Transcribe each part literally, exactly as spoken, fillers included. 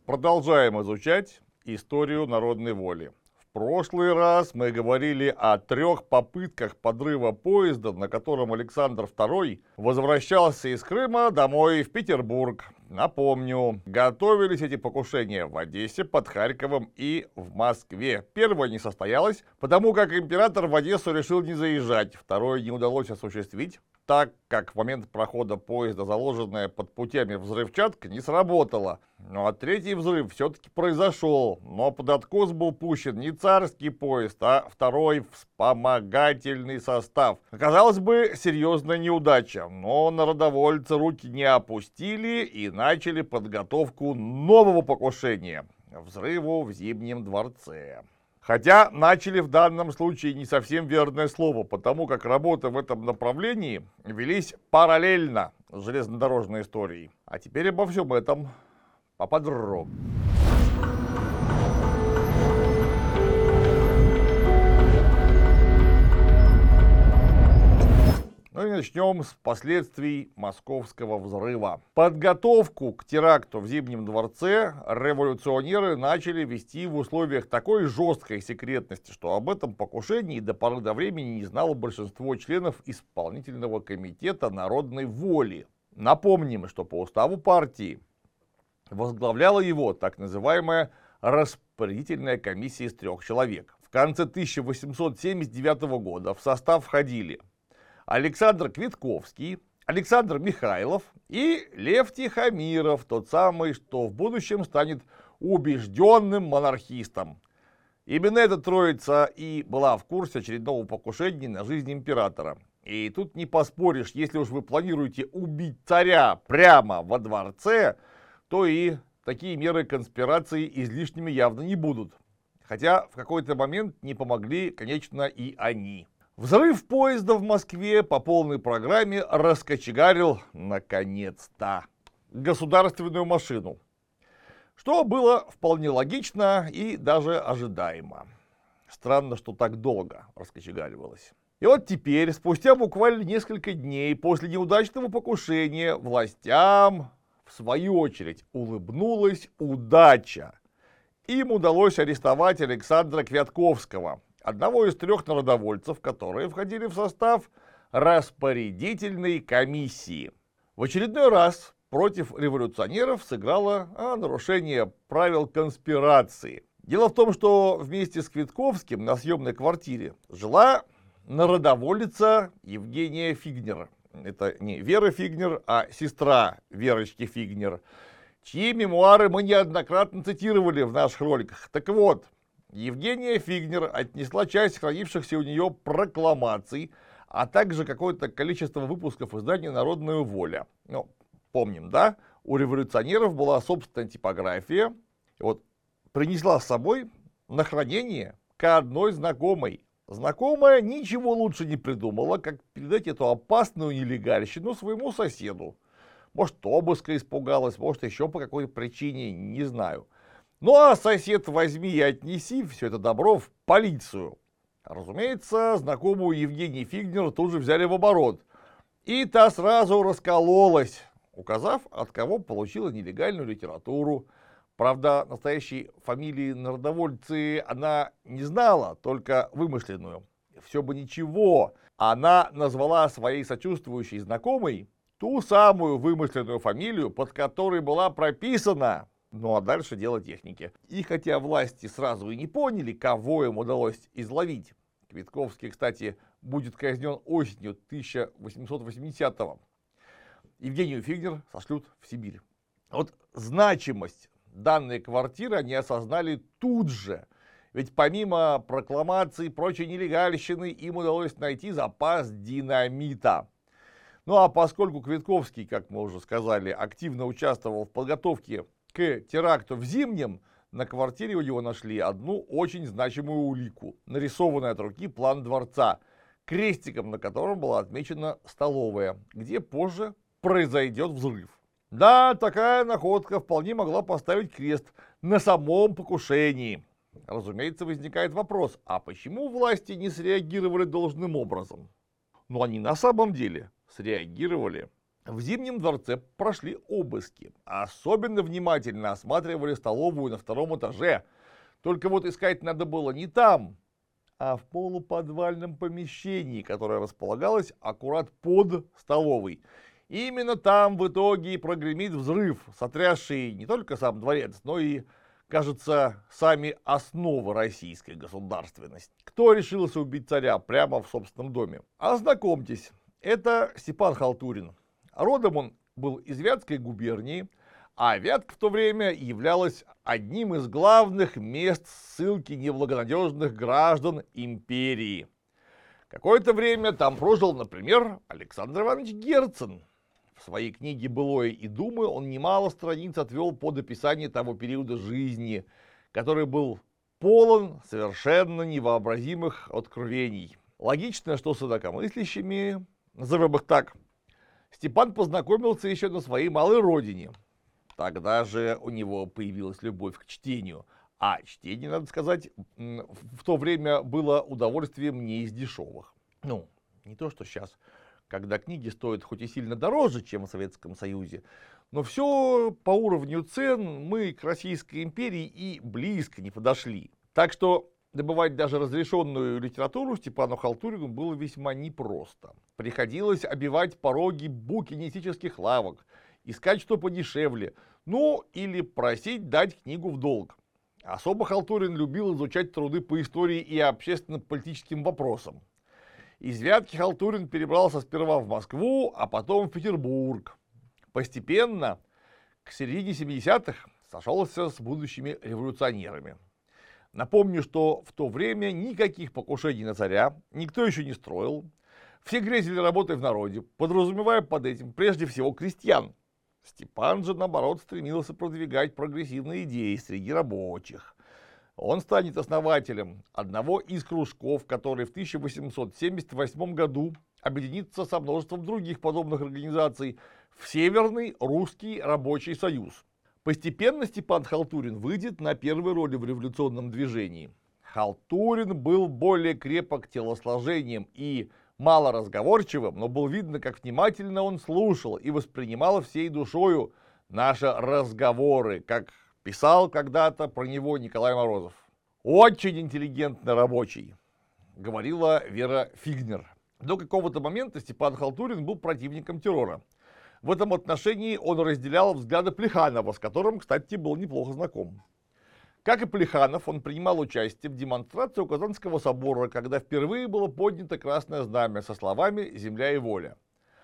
Продолжаем изучать историю народной воли. В прошлый раз мы говорили о трех попытках подрыва поезда, на котором Александр второй возвращался из Крыма домой в Петербург. Напомню, готовились эти покушения в Одессе, под Харьковом и в Москве. Первое не состоялось, потому как император в Одессу решил не заезжать. Второе не удалось осуществить, так как в момент прохода поезда заложенная под путями взрывчатка не сработала. Ну а третий взрыв все-таки произошел, но под откос был пущен не царский поезд, а второй вспомогательный состав. Казалось бы, серьезная неудача, но народовольцы руки не опустили и начали подготовку нового покушения – взрыву в Зимнем дворце. Хотя начали в данном случае не совсем верное слово, потому как работы в этом направлении велись параллельно с железнодорожной историей. А теперь обо всем этом поподробнее. Ну и начнем с последствий Московского взрыва. Подготовку к теракту в Зимнем дворце революционеры начали вести в условиях такой жесткой секретности, что об этом покушении до поры до времени не знало большинство членов исполнительного комитета народной воли. Напомним, что по уставу партии возглавляла его так называемая распорядительная комиссия из трех человек. В конце тысяча восемьсот семьдесят девятого года в состав входили Александр Квитковский, Александр Михайлов и Лев Тихомиров, тот самый, что в будущем станет убежденным монархистом. Именно эта троица и была в курсе очередного покушения на жизнь императора. И тут не поспоришь, если уж вы планируете убить царя прямо во дворце, то и такие меры конспирации излишними явно не будут. Хотя в какой-то момент не помогли, конечно, и они. Взрыв поезда в Москве по полной программе раскочегарил, наконец-то, государственную машину, что было вполне логично и даже ожидаемо. Странно, что так долго раскочегаривалось. И вот теперь, спустя буквально несколько дней после неудачного покушения, властям, в свою очередь, улыбнулась удача. Им удалось арестовать Александра Квятковского, одного из трех народовольцев, которые входили в состав распорядительной комиссии. В очередной раз против революционеров сыграло а, нарушение правил конспирации. Дело в том, что вместе с Квитковским на съемной квартире жила народоволица Евгения Фигнер. Это не Вера Фигнер, а сестра Верочки Фигнер, чьи мемуары мы неоднократно цитировали в наших роликах. Так вот, Евгения Фигнер отнесла часть хранившихся у нее прокламаций, а также какое-то количество выпусков издания «Народная воля». Ну, помним, да? У революционеров была собственная типография. Вот, принесла с собой на хранение к одной знакомой. Знакомая ничего лучше не придумала, как передать эту опасную нелегальщину своему соседу. Может, обыска испугалась, может, еще по какой-то причине, не знаю. Ну а сосед возьми и отнеси все это добро в полицию. Разумеется, знакомую Евгении Фигнер тут же взяли в оборот. И та сразу раскололась, указав, от кого получила нелегальную литературу. Правда, настоящей фамилии народовольцы она не знала, только вымышленную. Все бы ничего, она назвала своей сочувствующей знакомой ту самую вымышленную фамилию, под которой была прописана. Ну а дальше дело техники. И хотя власти сразу и не поняли, кого им удалось изловить, Квитковский, кстати, будет казнен осенью тысяча восемьсот восьмидесятого, Евгению Фигнер сошлют в Сибирь. Вот значимость данной квартиры они осознали тут же. Ведь помимо прокламаций и прочей нелегальщины им удалось найти запас динамита. Ну а поскольку Квитковский, как мы уже сказали, активно участвовал в подготовке к теракту в Зимнем, на квартире у него нашли одну очень значимую улику, нарисованный от руки план дворца, крестиком на котором была отмечена столовая, где позже произойдет взрыв. Да, такая находка вполне могла поставить крест на самом покушении. Разумеется, возникает вопрос, а почему власти не среагировали должным образом? Но они на самом деле среагировали В Зимнем дворце прошли обыски. Особенно внимательно осматривали столовую на втором этаже. Только вот искать надо было не там, а в полуподвальном помещении, которое располагалось аккурат под столовой. Именно там в итоге и прогремит взрыв, сотрясший не только сам дворец, но и, кажется, сами основы российской государственности. Кто решился убить царя прямо в собственном доме? Ознакомьтесь, это Степан Халтурин. Родом он был из Вятской губернии, а Вятка в то время являлась одним из главных мест ссылки неблагонадежных граждан империи. Какое-то время там прожил, например, Александр Иванович Герцен. В своей книге «Былое и думы» он немало страниц отвел под описание того периода жизни, который был полон совершенно невообразимых откровений. Логично, что с инакомыслящими, назовем их так, Степан познакомился еще на своей малой родине. Тогда же у него появилась любовь к чтению. А чтение, надо сказать, в то время было удовольствием не из дешевых. Ну, не то, что сейчас, когда книги стоят хоть и сильно дороже, чем в Советском Союзе, но все по уровню цен мы к Российской империи и близко не подошли. Так что добывать даже разрешенную литературу Степану Халтурину было весьма непросто. Приходилось обивать пороги букинистических лавок, искать что подешевле, ну или просить дать книгу в долг. Особо Халтурин любил изучать труды по истории и общественно-политическим вопросам. Из Вятки Халтурин перебрался сперва в Москву, а потом в Петербург. Постепенно, к середине семидесятых, сошелся с будущими революционерами. Напомню, что в то время никаких покушений на царя никто еще не строил. Все грезили работой в народе, подразумевая под этим прежде всего крестьян. Степан же, наоборот, стремился продвигать прогрессивные идеи среди рабочих. Он станет основателем одного из кружков, который в тысяча восемьсот семьдесят восьмом году объединится со множеством других подобных организаций в Северный русский рабочий союз. Постепенно Степан Халтурин выйдет на первые роли в революционном движении. Халтурин был более крепок телосложением и малоразговорчивым, но было видно, как внимательно он слушал и воспринимал всей душою наши разговоры, как писал когда-то про него Николай Морозов. «Очень интеллигентный рабочий», — говорила Вера Фигнер. До какого-то момента Степан Халтурин был противником террора. В этом отношении он разделял взгляды Плеханова, с которым, кстати, был неплохо знаком. Как и Плеханов, он принимал участие в демонстрации у Казанского собора, когда впервые было поднято красное знамя со словами «Земля и воля».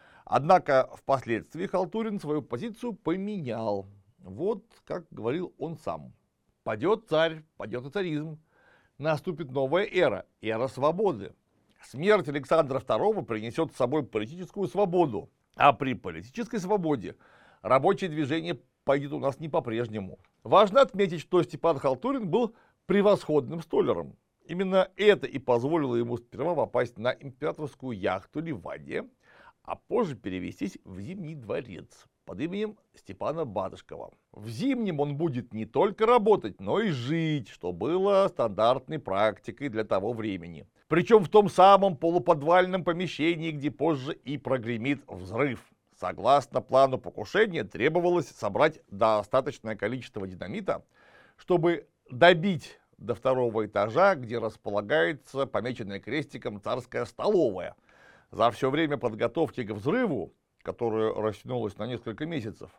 Однако впоследствии Халтурин свою позицию поменял. Вот как говорил он сам. «Падет царь, падет и царизм. Наступит новая эра, эра свободы. Смерть Александра второго принесет с собой политическую свободу. А при политической свободе рабочее движение пойдет у нас не по-прежнему». Важно отметить, что Степан Халтурин был превосходным столяром. Именно это и позволило ему сперва попасть на императорскую яхту Ливадия, а позже перевестись в Зимний дворец под именем Степана Батышкова. В Зимнем он будет не только работать, но и жить, что было стандартной практикой для того времени. Причем в том самом полуподвальном помещении, где позже и прогремит взрыв. Согласно плану покушения, требовалось собрать достаточное количество динамита, чтобы добить до второго этажа, где располагается помеченная крестиком царская столовая. За все время подготовки к взрыву, которая растянулась на несколько месяцев,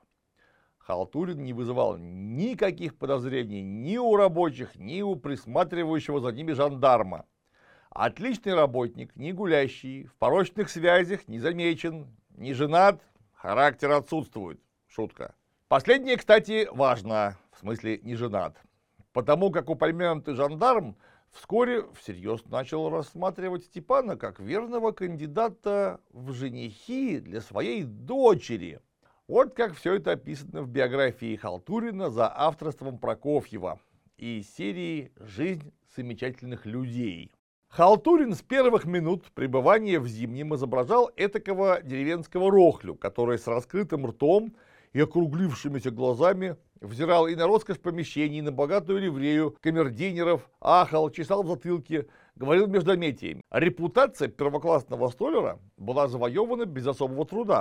Халтурин не вызывал никаких подозрений ни у рабочих, ни у присматривающего за ними жандарма. Отличный работник, не гулящий, в порочных связях не замечен, не женат, характер отсутствует. Шутка. Последнее, кстати, важно, в смысле не женат. Потому как упомянутый жандарм вскоре всерьез начал рассматривать Степана как верного кандидата в женихи для своей дочери. Вот как все это описано в биографии Халтурина за авторством Прокофьева из серии «Жизнь замечательных людей». Халтурин с первых минут пребывания в Зимнем изображал этакого деревенского рохлю, который с раскрытым ртом и округлившимися глазами взирал и на роскошь помещений, и на богатую ливрею камердинеров, ахал, чесал в затылке, говорил междометиями. Репутация первоклассного столяра была завоевана без особого труда.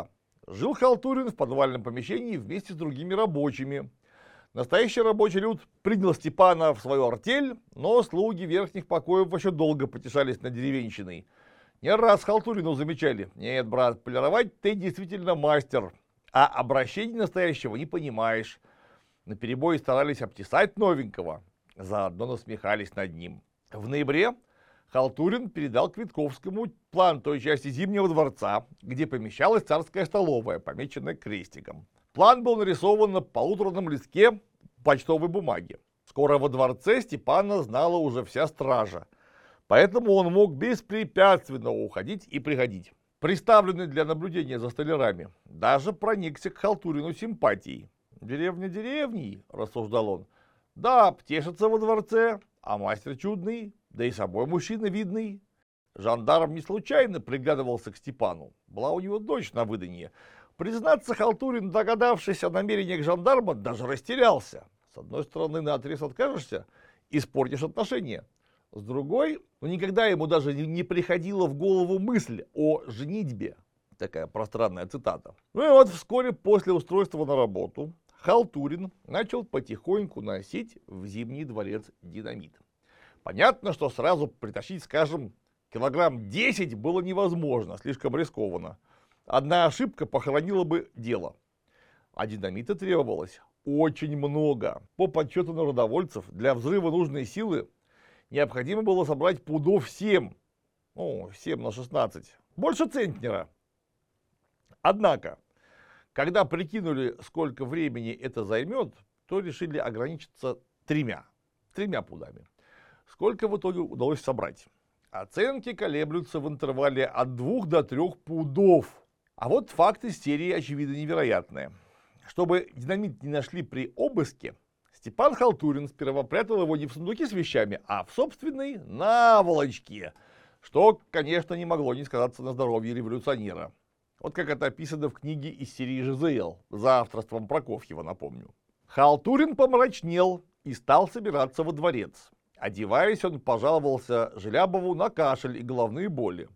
Жил Халтурин в подвальном помещении вместе с другими рабочими. Настоящий рабочий люд принял Степана в свою артель, но слуги верхних покоев еще долго потешались над деревенщиной. Не раз Халтурину замечали: «Нет, брат, полировать ты действительно мастер, а обращения настоящего не понимаешь». Наперебой старались обтесать новенького, заодно насмехались над ним. В ноябре Халтурин передал Квитковскому план той части Зимнего дворца, где помещалась царская столовая, помеченная крестиком. План был нарисован на полуторном листке почтовой бумаги. Скоро во дворце Степана знала уже вся стража, поэтому он мог беспрепятственно уходить и приходить. Приставленный для наблюдения за столярами, даже проникся к Халтурину симпатией. «Деревня деревней», — рассуждал он, — «да, тешится во дворце, а мастер чудный, да и собой мужчина видный». Жандарм не случайно приглядывался к Степану, была у него дочь на выданье. Признаться, Халтурин, догадавшись о намерениях жандарма, даже растерялся. С одной стороны, наотрез откажешься, испортишь отношения. С другой, ну, никогда ему даже не приходила в голову мысль о женитьбе. Такая пространная цитата. Ну и вот вскоре после устройства на работу Халтурин начал потихоньку носить в Зимний дворец динамит. Понятно, что сразу притащить, скажем, килограмм десять было невозможно, слишком рискованно. Одна ошибка похоронила бы дело. А динамита требовалось очень много. По подсчету народовольцев, для взрыва нужной силы необходимо было собрать пудов семь. Ну, семь на шестнадцать. Больше центнера. Однако, когда прикинули, сколько времени это займет, то решили ограничиться тремя. Тремя пудами. Сколько в итоге удалось собрать? Оценки колеблются в интервале от двух до трех пудов. А вот факт из серии очевидно невероятные. Чтобы динамит не нашли при обыске, Степан Халтурин сперва прятал его не в сундуке с вещами, а в собственной наволочке, что, конечно, не могло не сказаться на здоровье революционера. Вот как это описано в книге из серии «ЖЗЛ», за авторством Прокофьева, напомню. Халтурин помрачнел и стал собираться во дворец. Одеваясь, он пожаловался Желябову на кашель и головные боли.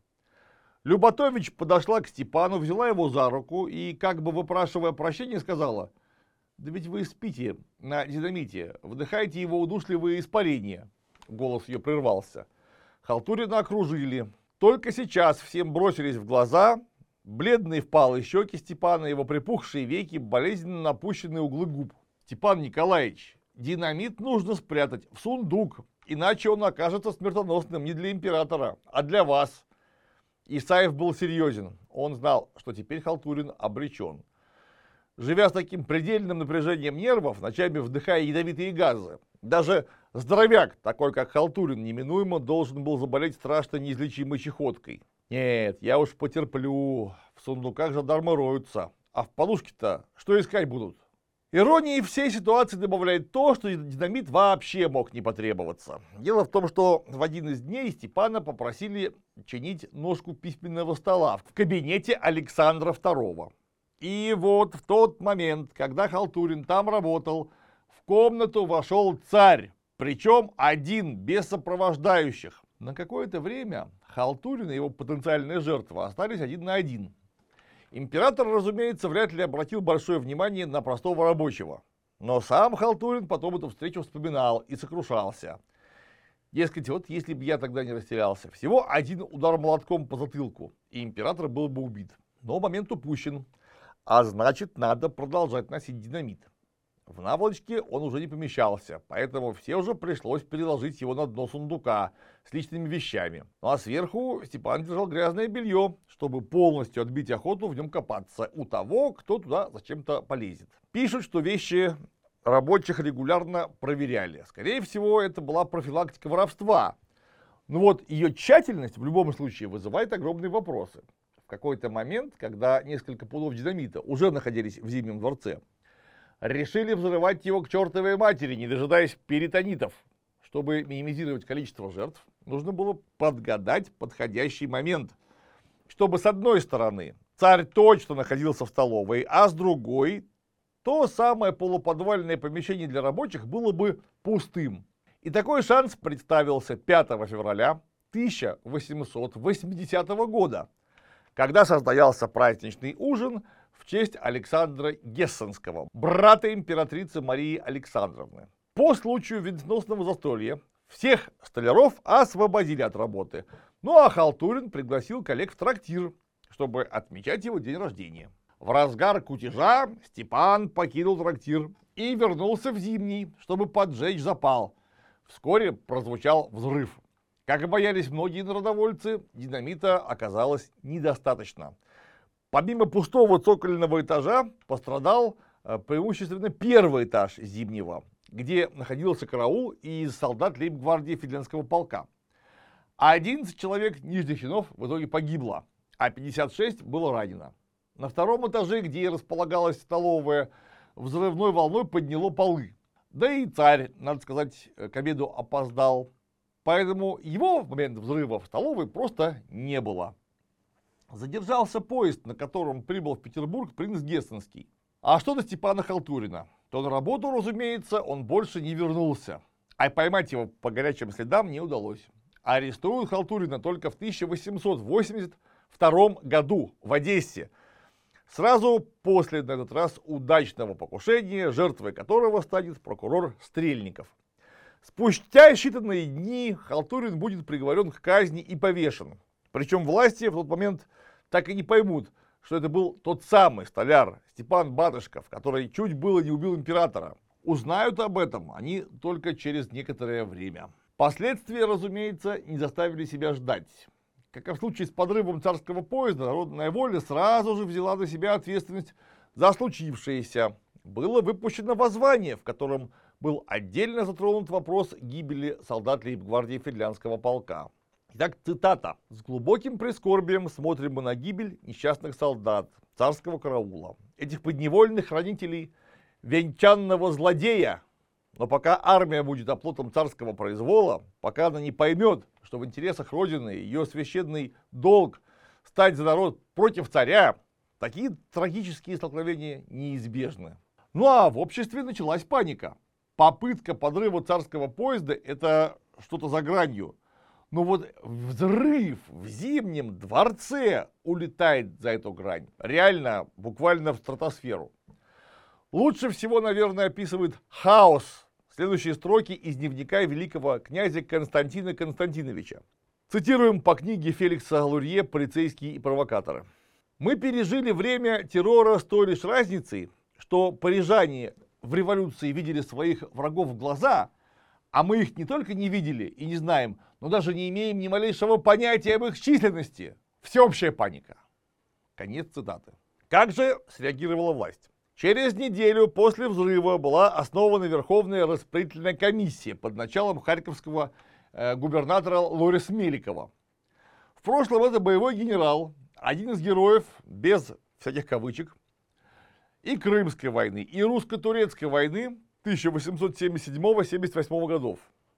Люботович подошла к Степану, взяла его за руку и, как бы выпрашивая прощения, сказала: «Да ведь вы спите на динамите, вдыхаете его удушливые испарения». Голос ее прервался. Халтурина окружили. Только сейчас всем бросились в глаза бледные впалые щеки Степана, его припухшие веки, болезненно напущенные углы губ. «Степан Николаевич, динамит нужно спрятать в сундук, иначе он окажется смертоносным не для императора, а для вас». Исаев был серьезен. Он знал, что теперь Халтурин обречен. Живя с таким предельным напряжением нервов, ночами вдыхая ядовитые газы, даже здоровяк, такой как Халтурин, неминуемо должен был заболеть страшно неизлечимой чехоткой. Нет, я уж потерплю, в сундуках жандармы роются, а в подушке-то что искать будут? Иронии всей ситуации добавляет то, что динамит вообще мог не потребоваться. Дело в том, что в один из дней Степана попросили чинить ножку письменного стола в кабинете Александра второго. И вот в тот момент, когда Халтурин там работал, в комнату вошел царь, причем один, без сопровождающих. На какое-то время Халтурин и его потенциальная жертва остались один на один. Император, разумеется, вряд ли обратил большое внимание на простого рабочего. Но сам Халтурин потом эту встречу вспоминал и сокрушался. Дескать, вот если бы я тогда не растерялся, всего один удар молотком по затылку, и император был бы убит. Но момент упущен, а значит, надо продолжать носить динамит. В наволочке он уже не помещался, поэтому все уже пришлось переложить его на дно сундука с личными вещами. Ну а сверху Степан держал грязное белье, чтобы полностью отбить охоту в нем копаться у того, кто туда зачем-то полезет. Пишут, что вещи рабочих регулярно проверяли. Скорее всего, это была профилактика воровства. Но вот ее тщательность в любом случае вызывает огромные вопросы. В какой-то момент, когда несколько пудов динамита уже находились в Зимнем дворце, решили взрывать его к чертовой матери, не дожидаясь перитонитов. Чтобы минимизировать количество жертв, нужно было подгадать подходящий момент, чтобы с одной стороны царь точно находился в столовой, а с другой то самое полуподвальное помещение для рабочих было бы пустым. И такой шанс представился пятого февраля тысяча восемьсот восьмидесятого года, когда состоялся праздничный ужин в честь Александра Гессенского, брата императрицы Марии Александровны. По случаю венценосного застолья всех столяров освободили от работы, ну а Халтурин пригласил коллег в трактир, чтобы отмечать его день рождения. В разгар кутежа Степан покинул трактир и вернулся в Зимний, чтобы поджечь запал. Вскоре прозвучал взрыв. Как и боялись многие народовольцы, динамита оказалось недостаточно. Помимо пустого цокольного этажа пострадал преимущественно первый этаж Зимнего, где находился караул из солдат лейб-гвардии Финляндского полка. одиннадцать человек нижних чинов в итоге погибло, а пятьдесят шесть было ранено. На втором этаже, где и располагалась столовая, взрывной волной подняло полы. Да и царь, надо сказать, к обеду опоздал. Поэтому его в момент взрыва в столовой просто не было. Задержался поезд, на котором прибыл в Петербург принц Гессенский. А что до Степана Халтурина? То на работу, разумеется, он больше не вернулся. А поймать его по горячим следам не удалось. Арестуют Халтурина только в тысяча восемьсот восемьдесят втором году в Одессе. Сразу после, на этот раз, удачного покушения, жертвой которого станет прокурор Стрельников. Спустя считанные дни Халтурин будет приговорен к казни и повешен. Причем власти в тот момент так и не поймут, что это был тот самый столяр Степан Батышков, который чуть было не убил императора. Узнают об этом они только через некоторое время. Последствия, разумеется, не заставили себя ждать. Как и в случае с подрывом царского поезда, народная воля сразу же взяла на себя ответственность за случившееся. Было выпущено воззвание, в котором был отдельно затронут вопрос гибели солдат лейб-гвардии Финляндского полка. Итак, цитата. «С глубоким прискорбием смотрим мы на гибель несчастных солдат царского караула, этих подневольных хранителей венчанного злодея. Но пока армия будет оплотом царского произвола, пока она не поймет, что в интересах Родины ее священный долг стать за народ против царя, такие трагические столкновения неизбежны». Ну а в обществе началась паника. Попытка подрыва царского поезда – это что-то за гранью. Но вот взрыв в Зимнем дворце улетает за эту грань. Реально, буквально в стратосферу. Лучше всего, наверное, описывает хаос следующие строки из дневника великого князя Константина Константиновича. Цитируем по книге Феликса Лурье «Полицейские и провокаторы». «Мы пережили время террора с той лишь разницей, что парижане в революции видели своих врагов в глаза, а мы их не только не видели и не знаем, но даже не имеем ни малейшего понятия об их численности. Всеобщая паника». Конец цитаты. Как же среагировала власть? Через неделю после взрыва была основана Верховная распределительная комиссия под началом харьковского э, губернатора Лориса Меликова. В прошлом это боевой генерал, один из героев, без всяких кавычек, и Крымской войны, и русско-турецкой войны тысяча восемьсот семьдесят седьмого — семьдесят восьмого годов.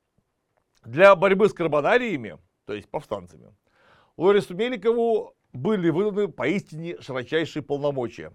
Для борьбы с карбонариями, то есть повстанцами, Лорису Меликову были выданы поистине широчайшие полномочия.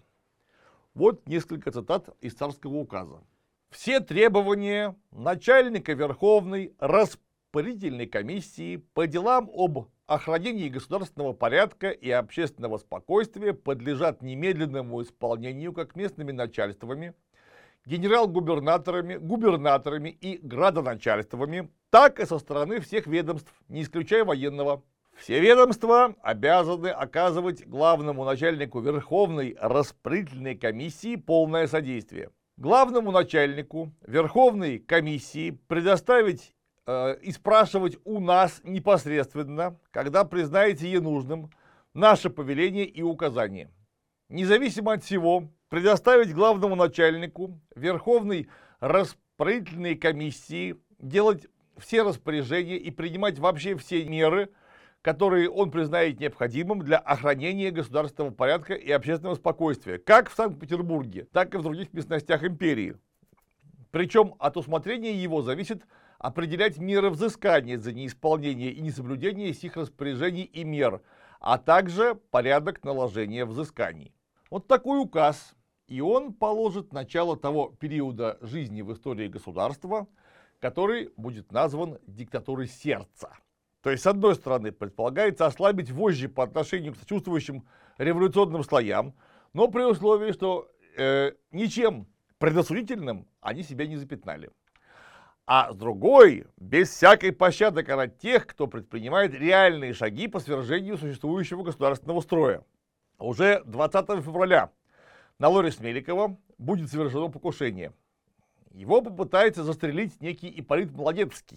Вот несколько цитат из царского указа. «Все требования начальника Верховной распорядительной комиссии по делам об охранении государственного порядка и общественного спокойствия подлежат немедленному исполнению как местными начальствами, генерал-губернаторами, губернаторами и градоначальствами, так и со стороны всех ведомств, не исключая военного. Все ведомства обязаны оказывать главному начальнику Верховной распределительной комиссии полное содействие. Главному начальнику Верховной комиссии предоставить э, и спрашивать у нас непосредственно, когда признаете ей нужным, наше повеление и указания. Независимо от всего, предоставить главному начальнику Верховной распределительной комиссии делать все распоряжения и принимать вообще все меры, которые он признает необходимым для охранения государственного порядка и общественного спокойствия, как в Санкт-Петербурге, так и в других местностях империи. Причем от усмотрения его зависит определять меры взыскания за неисполнение и несоблюдение сих распоряжений и мер, а также порядок наложения взысканий. Вот такой указ, и он положит начало того периода жизни в истории государства, который будет назван диктатурой сердца. То есть, с одной стороны, предполагается ослабить вожжи по отношению к сочувствующим революционным слоям, но при условии, что э, ничем предосудительным они себя не запятнали. А с другой, без всякой пощады карать тех, кто предпринимает реальные шаги по свержению существующего государственного строя. Уже двадцатого февраля на Лорис Меликова будет совершено покушение. Его попытается застрелить некий Ипполит Молодецкий.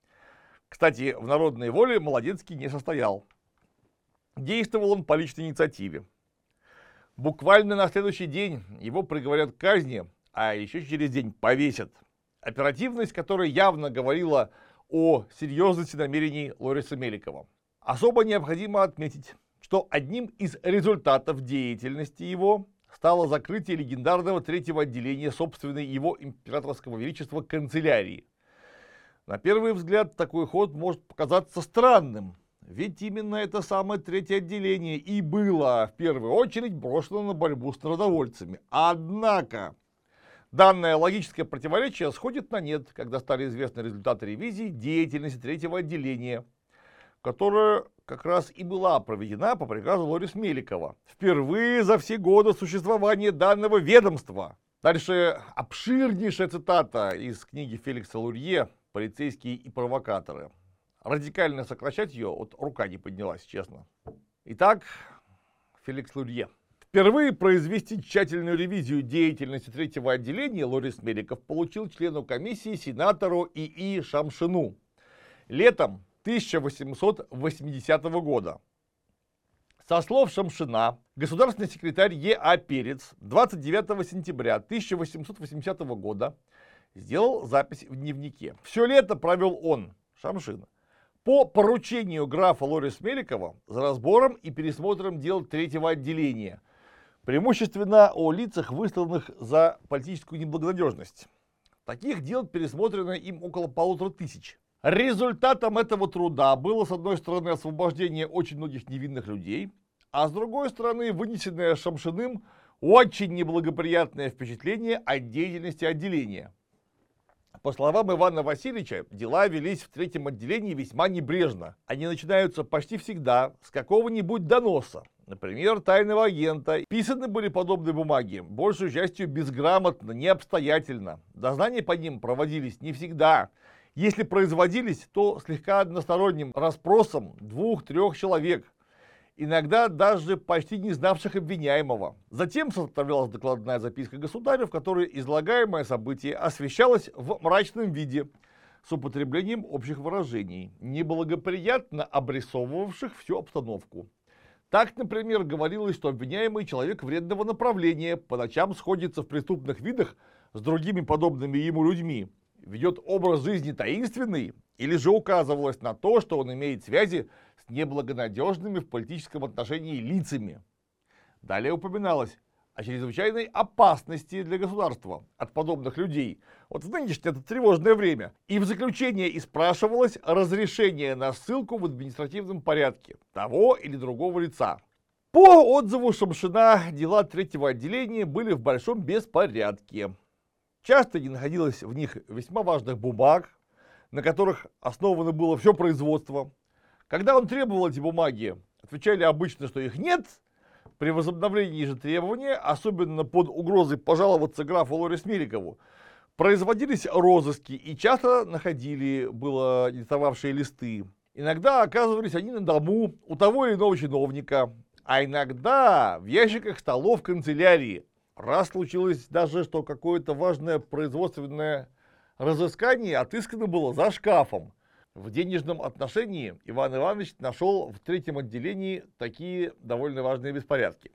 Кстати, в народной воле Молодецкий не состоял. Действовал он по личной инициативе. Буквально на следующий день его приговорят к казни, а еще через день повесят. Оперативность, которая явно говорила о серьезности намерений Лориса Меликова. Особо необходимо отметить, что одним из результатов деятельности его стало закрытие легендарного третьего отделения собственной его императорского величества канцелярии. На первый взгляд такой ход может показаться странным, ведь именно это самое третье отделение и было в первую очередь брошено на борьбу с народовольцами. Однако данное логическое противоречие сходит на нет, когда стали известны результаты ревизии деятельности третьего отделения, которая как раз и была проведена по приказу Лорис Меликова. Впервые за все годы существования данного ведомства. Дальше обширнейшая цитата из книги Феликса Лурье «Полицейские и провокаторы». Радикально сокращать ее вот рука не поднялась, честно. Итак, Феликс Лурье. Впервые произвести тщательную ревизию деятельности третьего отделения Лорис Меликов получил члену комиссии сенатору ИИ Шамшину летом тысяча восемьсот восьмидесятого года. Со слов Шамшина, государственный секретарь Е А Перец двадцать девятого сентября тысяча восемьсот восьмидесятого года сделал запись в дневнике. Все лето провел он, Шамшин, по поручению графа Лорис Меликова за разбором и пересмотром дел третьего отделения, преимущественно о лицах, высланных за политическую неблагонадежность. Таких дел пересмотрено им около полутора тысяч. Результатом этого труда было, с одной стороны, освобождение очень многих невинных людей, а с другой стороны, вынесенное Шамшиным очень неблагоприятное впечатление о деятельности отделения. По словам Ивана Васильевича, дела велись в третьем отделении весьма небрежно. Они начинаются почти всегда с какого-нибудь доноса, например, тайного агента. Писаны были подобные бумаги, большей частью безграмотно, необстоятельно. Дознания по ним проводились не всегда. Если производились, то слегка односторонним расспросом двух-трех человек, иногда даже почти не знавших обвиняемого. Затем составлялась докладная записка государю, в которой излагаемое событие освещалось в мрачном виде с употреблением общих выражений, неблагоприятно обрисовывавших всю обстановку. Так, например, говорилось, что обвиняемый человек вредного направления по ночам сходится в преступных видах с другими подобными ему людьми, ведет образ жизни таинственный, или же указывалось на то, что он имеет связи с неблагонадежными в политическом отношении лицами. Далее упоминалось о чрезвычайной опасности для государства от подобных людей, вот в нынешнее это тревожное время. И в заключение и спрашивалось разрешение на ссылку в административном порядке того или другого лица. По отзыву Шамшина, дела третьего отделения были в большом беспорядке. Часто не находилось в них весьма важных бумаг, на которых основано было все производство. Когда он требовал эти бумаги, отвечали обычно, что их нет. При возобновлении же требования, особенно под угрозой пожаловаться графу Лорис Меликову, производились розыски и часто находили было диктовавшие листы. Иногда оказывались они на дому у того или иного чиновника, а иногда в ящиках столов канцелярии. Раз случилось даже, что какое-то важное производственное разыскание отыскано было за шкафом. В денежном отношении Иван Иванович нашел в третьем отделении такие довольно важные беспорядки.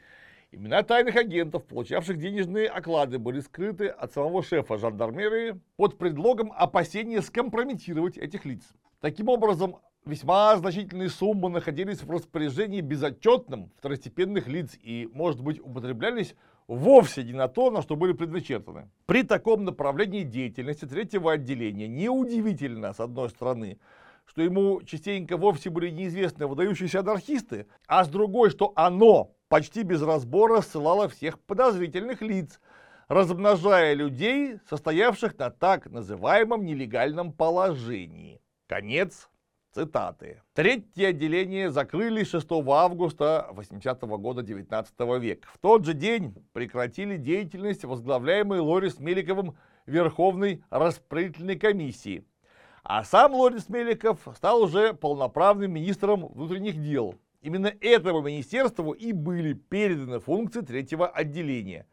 Имена тайных агентов, получавших денежные оклады, были скрыты от самого шефа жандармерии под предлогом опасения скомпрометировать этих лиц. Таким образом, весьма значительные суммы находились в распоряжении безотчетным второстепенных лиц и, может быть, употреблялись вовсе не на то, на что были предначертаны. При таком направлении деятельности третьего отделения неудивительно, с одной стороны, что ему частенько вовсе были неизвестны выдающиеся анархисты, а с другой, что оно почти без разбора ссылало всех подозрительных лиц, размножая людей, состоявших на так называемом нелегальном положении. Конец Цитаты. Третье отделение закрыли шестого августа восьмидесятого года девятнадцатого века. В тот же день прекратили деятельность возглавляемой Лорис Меликовым Верховной распределительной комиссии. А сам Лорис Меликов стал уже полноправным министром внутренних дел. Именно этому министерству и были переданы функции третьего отделения.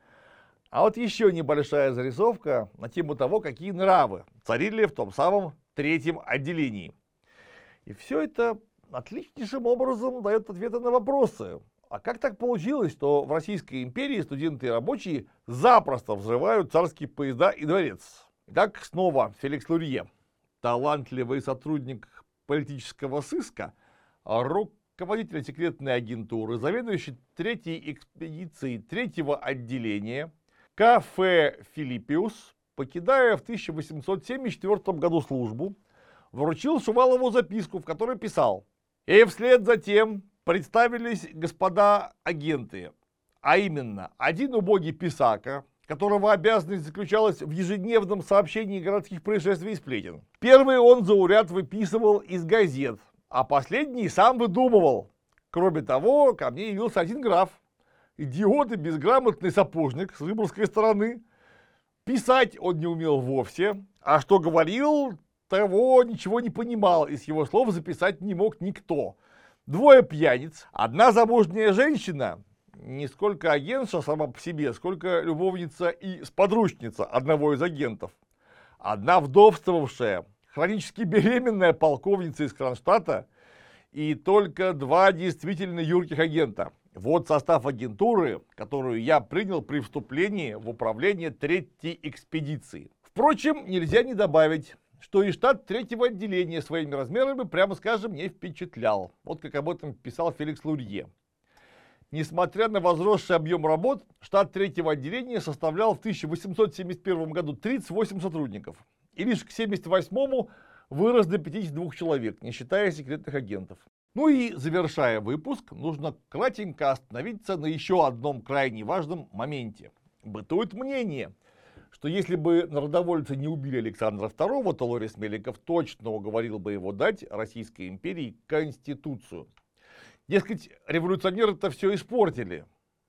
А вот еще небольшая зарисовка на тему того, какие нравы царили в том самом третьем отделении. И все это отличнейшим образом дает ответы на вопросы. А как так получилось, что в Российской империи студенты и рабочие запросто взрывают царские поезда и дворец? Итак, снова Феликс Лурье, талантливый сотрудник политического сыска, руководитель секретной агентуры, заведующий третьей экспедицией третьего отделения, К.Ф. Филиппиус, покидая в тысяча восемьсот семьдесят четвёртом году службу, вручил Шувалову записку, в которой писал: «И вслед за тем представились господа агенты, а именно один убогий писака, которого обязанность заключалась в ежедневном сообщении городских происшествий и сплетен. Первый он зауряд выписывал из газет, а последний сам выдумывал. Кроме того, ко мне явился один граф, идиот и безграмотный сапожник с выборгской стороны. Писать он не умел вовсе, а что говорил, того ничего не понимал, и с его слов записать не мог никто. Двое пьяниц, одна замужняя женщина, не сколько агентша сама по себе, сколько любовница и сподручница одного из агентов, одна вдовствовавшая, хронически беременная полковница из Кронштадта и только два действительно юрких агента. Вот состав агентуры, которую я принял при вступлении в управление третьей экспедиции. Впрочем, нельзя не добавить, что и штат третьего отделения своими размерами, прямо скажем, не впечатлял. Вот как об этом писал Феликс Лурье. Несмотря на возросший объем работ, штат третьего отделения составлял в тысяча восемьсот семьдесят первом году тридцать восемь сотрудников. И лишь к семьдесят восьмому вырос до пятидесяти двух человек, не считая секретных агентов. Ну и, завершая выпуск, нужно кратенько остановиться на еще одном крайне важном моменте. Бытует мнение, что если бы народовольцы не убили Александра второго, то Лорис Меликов точно уговорил бы его дать Российской империи конституцию. Дескать, революционеры-то все испортили.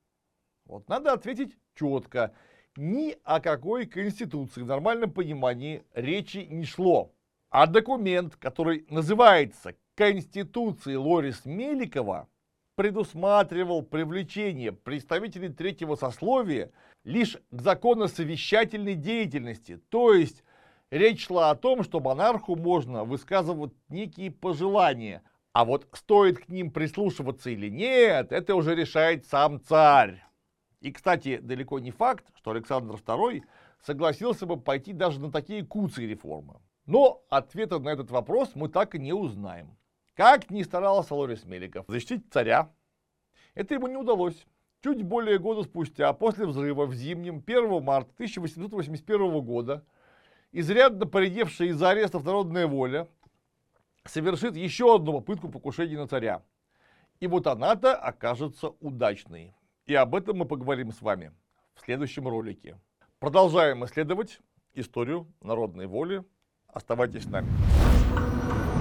Вот надо ответить четко. Ни о какой конституции в нормальном понимании речи не шло. А документ, который называется Конституцией Лорис Меликова, предусматривал привлечение представителей третьего сословия лишь к законосовещательной деятельности. То есть речь шла о том, что монарху можно высказывать некие пожелания, а вот стоит к ним прислушиваться или нет, это уже решает сам царь. И, кстати, далеко не факт, что Александр второй согласился бы пойти даже на такие куцые реформы. Но ответа на этот вопрос мы так и не узнаем. Как ни старался Лорис Меликов защитить царя, это ему не удалось. Чуть более года спустя, после взрыва в Зимнем, первого марта тысяча восемьсот восемьдесят первого года, изрядно поредевшая из-за арестов народная воля совершит еще одну попытку покушения на царя. И вот она-то окажется удачной. И об этом мы поговорим с вами в следующем ролике. Продолжаем исследовать историю народной воли. Оставайтесь с нами.